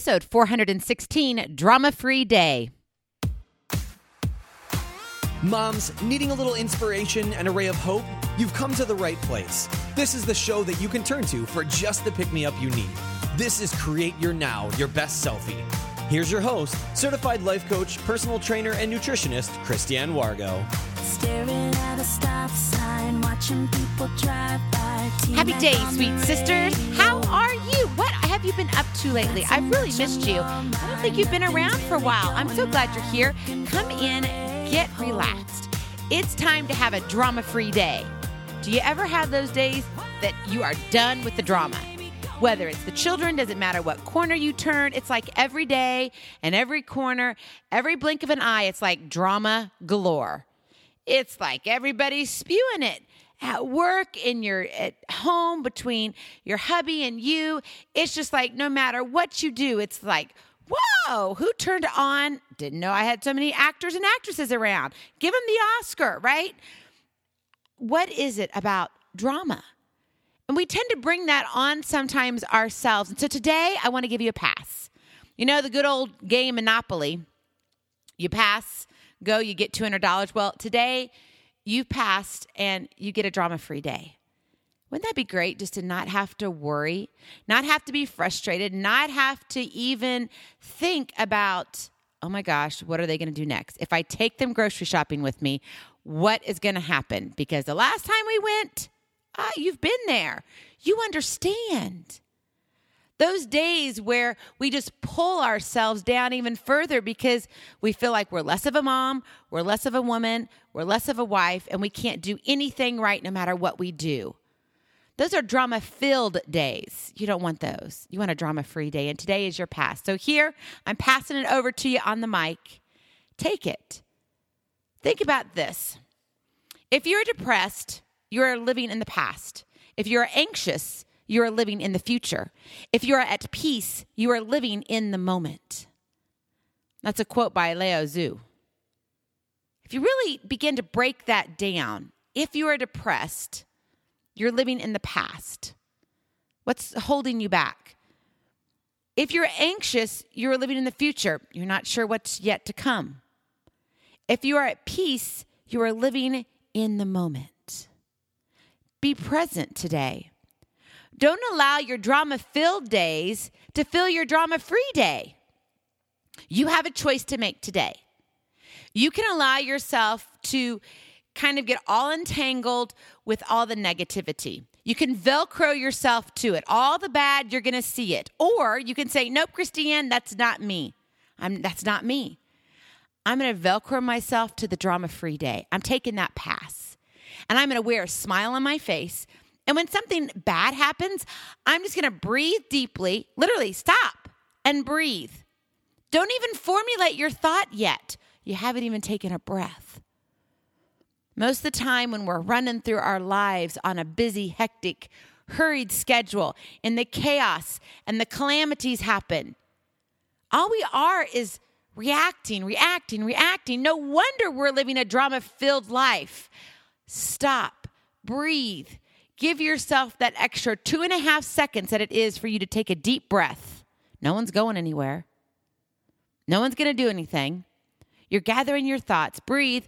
episode 416, Drama-Free Day. Moms, needing a little inspiration and a ray of hope? You've come to the right place. This is the show that you can turn to for just the pick-me-up you need. This is Create Your Now, Your Best Selfie. Here's your host, certified life coach, personal trainer, and nutritionist, Christiane Wargo. Staring at a stop sign, watching people drive by. Happy day, sweet sisters. How are you? What have you been up to lately? I've really missed you. I don't think you've been around for a while. I'm so glad you're here. Come in, get relaxed. It's time to have a drama-free day. Do you ever have those days that you are done with the drama? Whether it's the children, doesn't matter what corner you turn. It's like every day and every corner, every blink of an eye, it's like drama galore. It's like everybody's spewing it at work, at home, between your hubby and you. It's just like no matter what you do, it's like, whoa, who turned on? Didn't know I had so many actors and actresses around. Give them the Oscar, right? What is it about drama? And we tend to bring that on sometimes ourselves. And so today, I want to give you a pass. You know, the good old game Monopoly. You pass, go, you get $200. Well, today, you passed and you get a drama-free day. Wouldn't that be great just to not have to worry, not have to be frustrated, not have to even think about, oh my gosh, what are they going to do next? If I take them grocery shopping with me, what is going to happen? Because the last time we went, you've been there. You understand. Those days where we just pull ourselves down even further because we feel like we're less of a mom, we're less of a woman, we're less of a wife, and we can't do anything right no matter what we do. Those are drama-filled days. You don't want those. You want a drama-free day, and today is your pass. So here, I'm passing it over to you on the mic. Take it. Think about this. If you're depressed, you're living in the past. If you're anxious, you are living in the future. If you are at peace, you are living in the moment. That's a quote by Lao Tzu. If you really begin to break that down, if you are depressed, you're living in the past. What's holding you back? If you're anxious, you're living in the future. You're not sure what's yet to come. If you are at peace, you are living in the moment. Be present today. Don't allow your drama-filled days to fill your drama-free day. You have a choice to make today. You can allow yourself to kind of get all entangled with all the negativity. You can Velcro yourself to it. All the bad, you're going to see it. Or you can say, nope, Christiane, that's not me. That's not me. I'm going to Velcro myself to the drama-free day. I'm taking that pass. And I'm going to wear a smile on my face. And when something bad happens, I'm just going to breathe deeply, literally stop and breathe. Don't even formulate your thought yet. You haven't even taken a breath. Most of the time when we're running through our lives on a busy, hectic, hurried schedule, and the chaos and the calamities happen, all we are is reacting. No wonder we're living a drama-filled life. Stop, breathe. Give yourself that extra 2.5 seconds that it is for you to take a deep breath. No one's going anywhere. No one's going to do anything. You're gathering your thoughts. Breathe.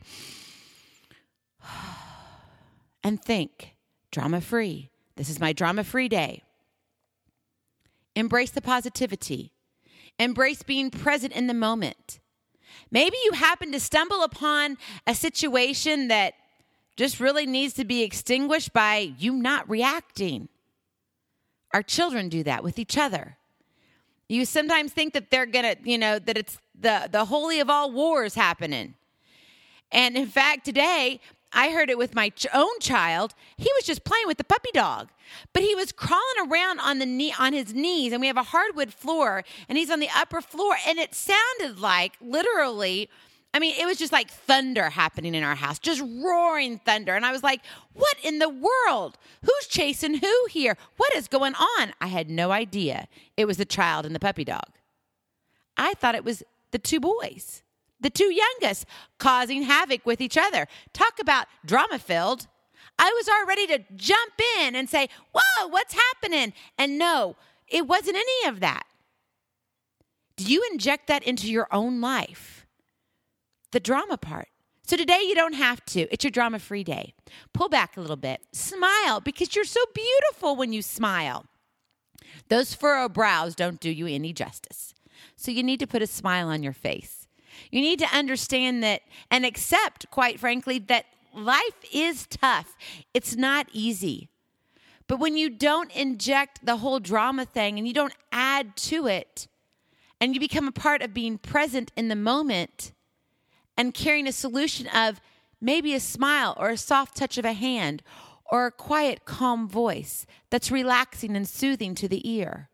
And think. Drama-free. This is my drama-free day. Embrace the positivity. Embrace being present in the moment. Maybe you happen to stumble upon a situation that just really needs to be extinguished by you not reacting. Our children do that with each other. You sometimes think that they're going to, that it's the holy of all wars happening. And in fact, today, I heard it with my own child. He was just playing with the puppy dog, but he was crawling around on his knees, and we have a hardwood floor, and he's on the upper floor, and it sounded like literally, it was just like thunder happening in our house, just roaring thunder. And I was like, what in the world? Who's chasing who here? What is going on? I had no idea. It was the child and the puppy dog. I thought it was the two boys, the two youngest, causing havoc with each other. Talk about drama-filled. I was all ready to jump in and say, whoa, what's happening? And no, it wasn't any of that. you inject that into your own life. The drama part. So today you don't have to. It's your drama-free day. Pull back a little bit. Smile, because you're so beautiful when you smile. Those furrowed brows don't do you any justice. So you need to put a smile on your face. You need to understand that and accept, quite frankly, that life is tough. It's not easy. But when you don't inject the whole drama thing and you don't add to it, and you become a part of being present in the moment and carrying a solution of maybe a smile or a soft touch of a hand or a quiet, calm voice that's relaxing and soothing to the ear.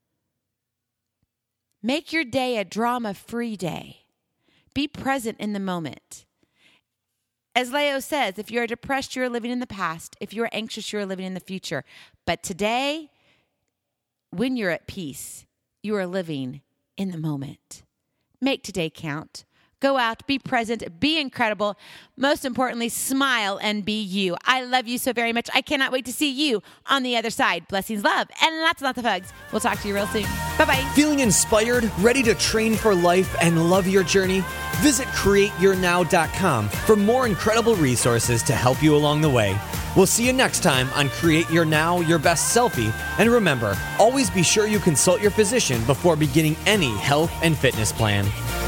Make your day a drama-free day. Be present in the moment. As Leo says, if you're depressed, you're living in the past. If you're anxious, you're living in the future. But today, when you're at peace, you are living in the moment. Make today count. Go out, be present, be incredible. Most importantly, smile and be you. I love you so very much. I cannot wait to see you on the other side. Blessings, love, and lots and lots of hugs. We'll talk to you real soon. Bye-bye. Feeling inspired, ready to train for life and love your journey? Visit CreateYourNow.com for more incredible resources to help you along the way. We'll see you next time on Create Your Now, Your Best Selfie. And remember, always be sure you consult your physician before beginning any health and fitness plan.